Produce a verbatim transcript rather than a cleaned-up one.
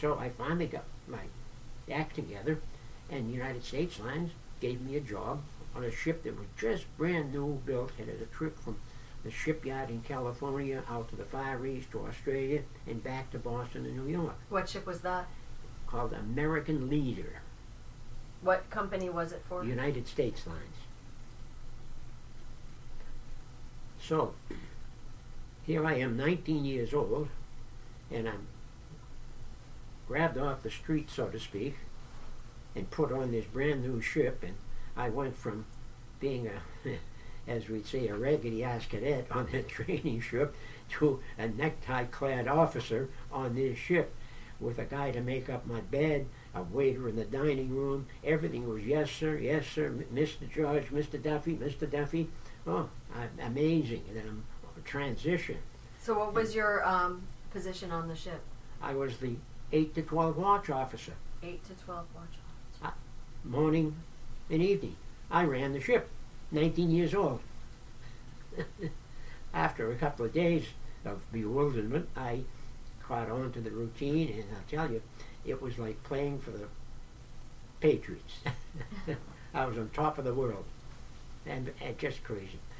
So I finally got my act together, and United States Lines gave me a job on a ship that was just brand new built, had a trip from the shipyard in California out to the Far East to Australia and back to Boston and New York, What ship was that? called American Leader, What company was it for? United States Lines. So, here I am, nineteen years old, and I'm grabbed off the street, so to speak, and put on this brand new ship, and I went from being a, as we'd say, a raggedy-ass cadet on that training ship to a necktie-clad officer on this ship with a guy to make up my bed, a waiter in the dining room. Everything was yes, sir, yes, sir, Mister George, Mister Duffy, Mister Duffy. Oh, I, amazing. And then I'm transition. So what was your um, position on the ship? I was the eight to twelve watch officer, eight to twelve watch officer. morning and evening. I ran the ship, nineteen years old. After a couple of days of bewilderment, I caught on to the routine, and I'll tell you, it was like playing for the Patriots. I was on top of the world, and, and just crazy.